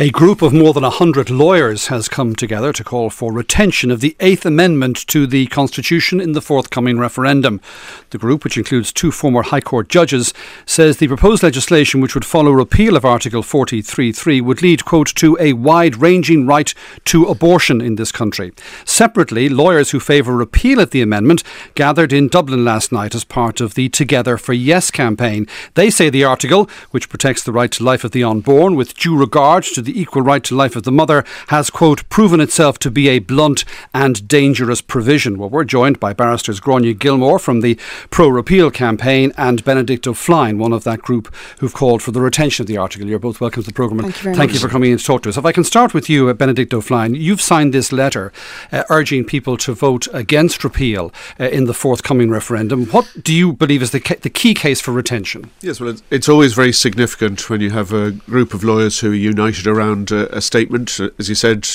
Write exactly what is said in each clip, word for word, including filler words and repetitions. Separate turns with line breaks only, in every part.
A group of more than one hundred lawyers has come together to call for retention of the Eighth Amendment to the Constitution in the forthcoming referendum. The group, which includes two former High Court judges, says the proposed legislation, which would follow repeal of Article forty-three point three, would lead, quote, to a wide-ranging right to abortion in this country. Separately, lawyers who favour repeal of the amendment gathered in Dublin last night as part of the Together for Yes campaign. They say the article, which protects the right to life of the unborn with due regard to the equal right to life of the mother, has, quote, proven itself to be a blunt and dangerous provision. Well, we're joined by barristers Gráinne Gilmore from the pro-repeal campaign and Benedict O'Flynn, one of that group who've called for the retention of the article. You're both welcome to the programme.
Thank you very
Thank
much.
you for coming in to talk to us. If I can start with you, uh, Benedict O'Flynn, you've signed this letter uh, urging people to vote against repeal uh, in the forthcoming referendum. What do you believe is the, ca- the key case for retention?
Yes, well, it's, it's always very significant when you have a group of lawyers who are united around uh, a statement. Uh, as you said,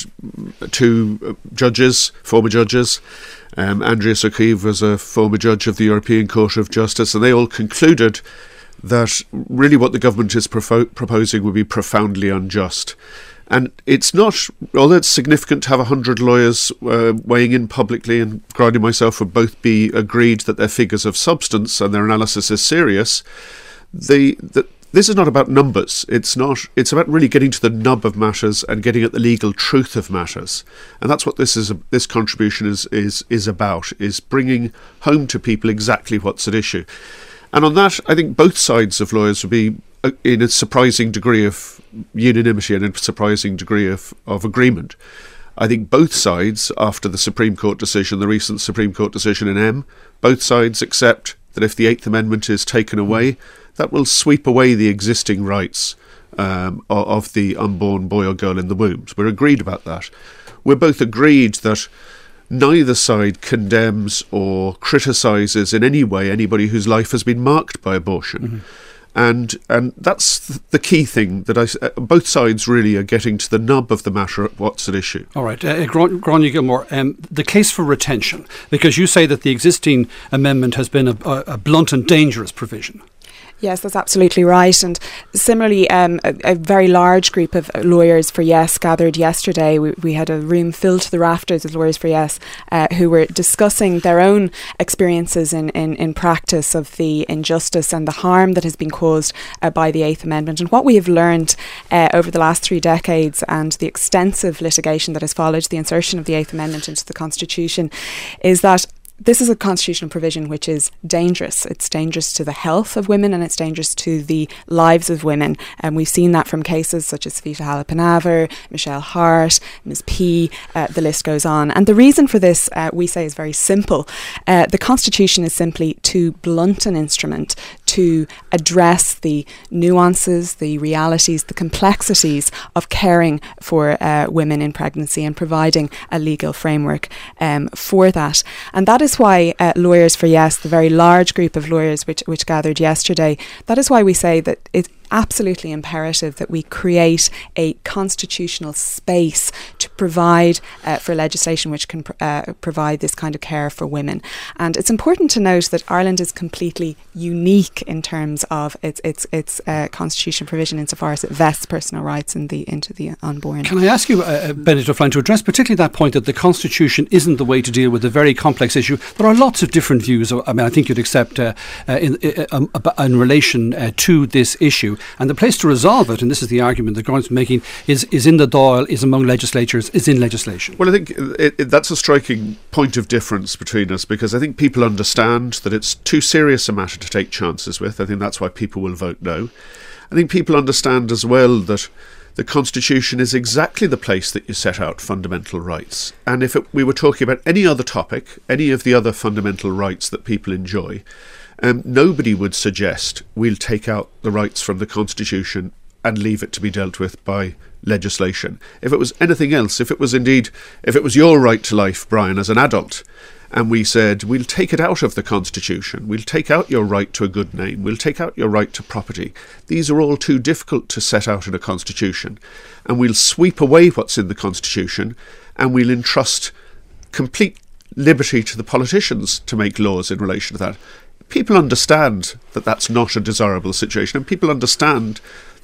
two uh, judges, former judges, um, Andreas O'Keefe was a former judge of the European Court of Justice, and they all concluded that really what the government is profo- proposing would be profoundly unjust. And it's not, although it's significant to have one hundred lawyers uh, weighing in publicly, and Gráinne and myself would both be agreed that their figures of substance and their analysis is serious, the, the this is not about numbers. It's not. It's about really getting to the nub of matters and getting at the legal truth of matters, and that's what this is. This contribution is is is about: is bringing home to people exactly what's at issue. And on that, I think both sides of lawyers would be in a surprising degree of unanimity and a surprising degree of, of agreement. I think both sides, after the Supreme Court decision, the recent Supreme Court decision in M, both sides accept that if the Eighth Amendment is taken away, that will sweep away the existing rights um, of the unborn boy or girl in the womb. So we're agreed about that. We're both agreed that neither side condemns or criticises in any way anybody whose life has been marked by abortion. Mm-hmm. And and that's the key thing, that I, uh, both sides really are getting to the nub of the matter at what's at issue.
All right, uh, Gráinne Gilmore, um, the case for retention, because you say that the existing amendment has been a, a, a blunt and dangerous provision.
Yes, that's absolutely right. And similarly, um, a, a very large group of lawyers for Yes gathered yesterday. We, we had a room filled to the rafters of lawyers for Yes uh, who were discussing their own experiences in, in, in practice of the injustice and the harm that has been caused uh, by the Eighth Amendment. And what we have learned uh, over the last three decades and the extensive litigation that has followed the insertion of the Eighth Amendment into the Constitution is that this is a constitutional provision which is dangerous. It's dangerous to the health of women and it's dangerous to the lives of women. And we've seen that from cases such as Savita Halappanavar, Michelle Hart, Miz P, uh, the list goes on. And the reason for this, uh, we say, is very simple. Uh, the Constitution is simply too blunt an instrument to address the nuances, the realities, the complexities of caring for uh, women in pregnancy and providing a legal framework um, for that. And that is why uh, Lawyers for Yes, the very large group of lawyers which, which gathered yesterday, that is why we say that it's absolutely imperative that we create a constitutional space to provide uh, for legislation which can pr- uh, provide this kind of care for women. And it's important to note that Ireland is completely unique in terms of its its its uh, constitutional provision insofar as it vests personal rights in the into the unborn.
Can I ask you, uh, Benedict O'Flynn, to address particularly that point that the Constitution isn't the way to deal with a very complex issue? There are lots of different views. I mean, I think you'd accept uh, uh, in, uh, um, in relation uh, to this issue. And the place to resolve it, and this is the argument that Gráinne's making, is, is in the Dáil, is among legislatures, is in legislation.
Well, I think it, it, that's a striking point of difference between us, because I think people understand that it's too serious a matter to take chances with. I think that's why people will vote no. I think people understand as well that the Constitution is exactly the place that you set out fundamental rights. And if it, we were talking about any other topic, any of the other fundamental rights that people enjoy, Um, nobody would suggest we'll take out the rights from the Constitution and leave it to be dealt with by legislation. If it was anything else, if it was indeed, if it was your right to life, Brian, as an adult, and we said, we'll take it out of the Constitution, we'll take out your right to a good name, we'll take out your right to property. These are all too difficult to set out in a Constitution. And we'll sweep away what's in the Constitution and we'll entrust complete liberty to the politicians to make laws in relation to that. People understand that that's not a desirable situation, and people understand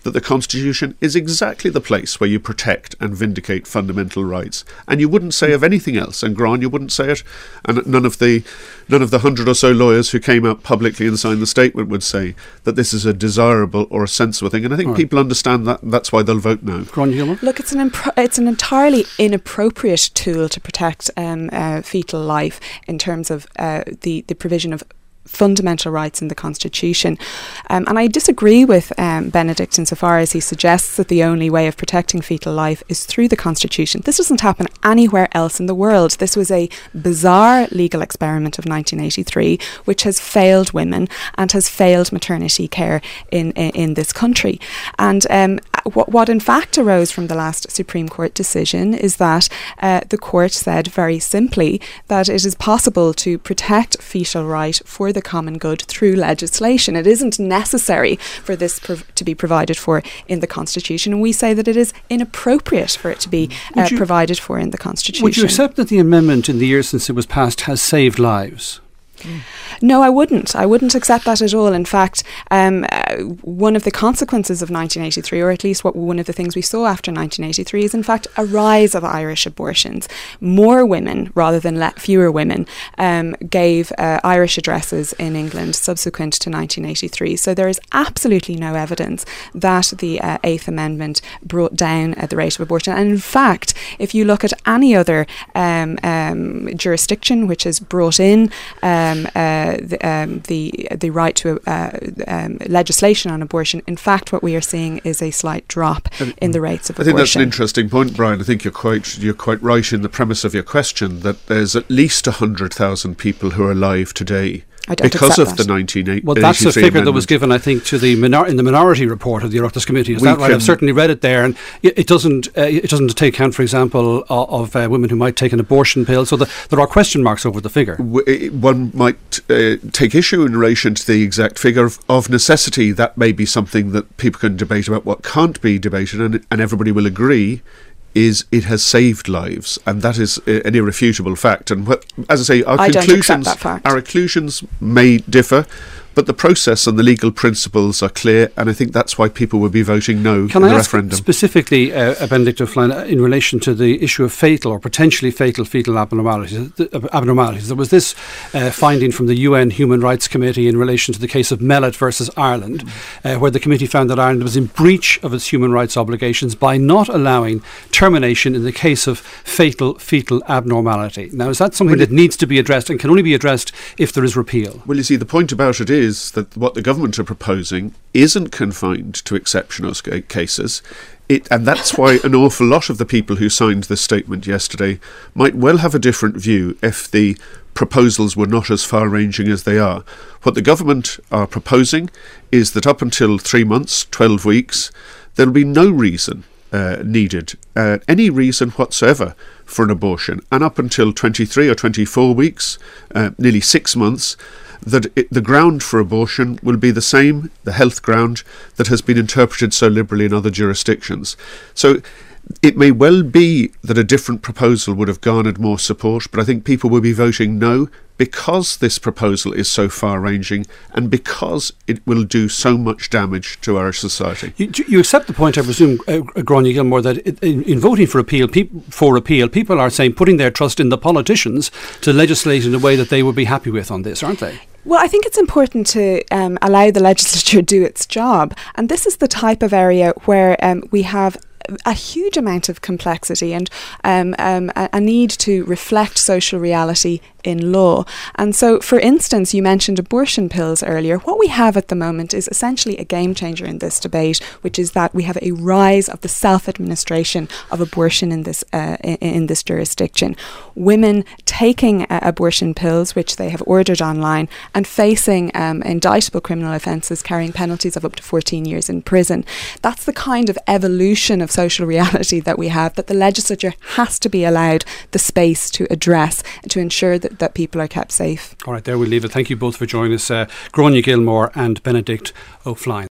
that the Constitution is exactly the place where you protect and vindicate fundamental rights. And you wouldn't say of anything else. And Grán, you wouldn't say it. And none of the none of the hundred or so lawyers who came out publicly and signed the statement would say that this is a desirable or a sensible thing. And I think right. people understand that. And that's why they'll vote no.
Grán Gilmore?
Look, it's an impro- it's an entirely inappropriate tool to protect um, uh, fetal life in terms of uh, the, the provision of fundamental rights in the Constitution. Um, and I disagree with um, Benedict insofar as he suggests that the only way of protecting fetal life is through the Constitution. This doesn't happen anywhere else in the world. This was a bizarre legal experiment of nineteen eighty-three which has failed women and has failed maternity care in, in, in this country. And um, what, what in fact arose from the last Supreme Court decision is that uh, the court said very simply that it is possible to protect fetal right for the common good through legislation. It isn't necessary for this prov- to be provided for in the Constitution, and we say that it is inappropriate for it to be uh, you, provided for in the Constitution.
Would you accept that the amendment in the years since it was passed has saved lives?
Mm. No, I wouldn't. I wouldn't accept that at all. In fact, um, uh, one of the consequences of nineteen eighty-three, or at least what one of the things we saw after nineteen eighty-three, is in fact a rise of Irish abortions. More women, rather than le- fewer women, um, gave uh, Irish addresses in England subsequent to nineteen eighty-three. So there is absolutely no evidence that the uh, Eighth Amendment brought down uh, the rate of abortion. And in fact, if you look at any other um, um, jurisdiction which has brought in um, uh, the, um, the the right to uh, um, legislation on abortion, in fact, what we are seeing is a slight drop in the rates of
I
abortion.
think that's an interesting point, Brian. I think you're quite you're quite right in the premise of your question that there's at least one hundred thousand people who are alive today
I don't
because of
that.
the nineteen eighty-three
Well, that's the figure
amendment.
that was given, I think, to the minor- in the minority report of the Oireachtas Committee. Is
We
that right? I've
can-
certainly read it there, and it, it doesn't uh, it doesn't take account, for example, of, of uh, women who might take an abortion pill. So the, there are question marks over the figure.
W- One might uh, take issue in relation to the exact figure. Of, of necessity, that may be something that people can debate about. What can't be debated, and, and everybody will agree, is it has saved lives, and that is uh, an irrefutable fact. And what, as I say, our
I don't accept
conclusions,
that fact.
our conclusions may differ, but the process and the legal principles are clear, and I think that's why people will be voting no
Can
in
I
the
ask
referendum.
specifically, uh, Benedict O'Flynn, uh, in relation to the issue of fatal or potentially fatal fetal abnormalities? Uh, abnormalities. There was this uh, finding from the U N Human Rights Committee in relation to the case of Mellet versus Ireland, uh, where the committee found that Ireland was in breach of its human rights obligations by not allowing termination in the case of fatal fetal abnormality. Now, is that something
Well,
that needs to be addressed and can only be addressed if there is repeal?
Well, you see, the point about it is that what the government are proposing isn't confined to exceptional ca- cases. It, and that's why an awful lot of the people who signed this statement yesterday might well have a different view if the proposals were not as far-ranging as they are. What the government are proposing is that up until three months, twelve weeks, there'll be no reason uh, needed, uh, any reason whatsoever for an abortion. And up until twenty-three or twenty-four weeks, uh, nearly six months, that it, the ground for abortion will be the same, the health ground, that has been interpreted so liberally in other jurisdictions. So it may well be that a different proposal would have garnered more support, but I think people will be voting no because this proposal is so far-ranging and because it will do so much damage to our society.
You, you accept the point, I presume, uh, Grania Gilmore, that it, in, in voting for appeal, peop, for repeal, people are saying putting their trust in the politicians to legislate in a way that they would be happy with on this, aren't they?
Well, I think it's important to um, allow the legislature to do its job. And this is the type of area where um, we have a huge amount of complexity and um, um, a, a need to reflect social reality in law. And so, for instance, you mentioned abortion pills earlier. What we have at the moment is essentially a game changer in this debate, which is that we have a rise of the self-administration of abortion in this uh, in, in this jurisdiction. Women taking uh, abortion pills, which they have ordered online, and facing um, indictable criminal offences carrying penalties of up to fourteen years in prison. That's the kind of evolution of social reality that we have, that the legislature has to be allowed the space to address and to ensure that that people are kept safe.
All right, there we leave it. Thank you both for joining us, uh, Grania Gilmore and Benedict O'Flynn.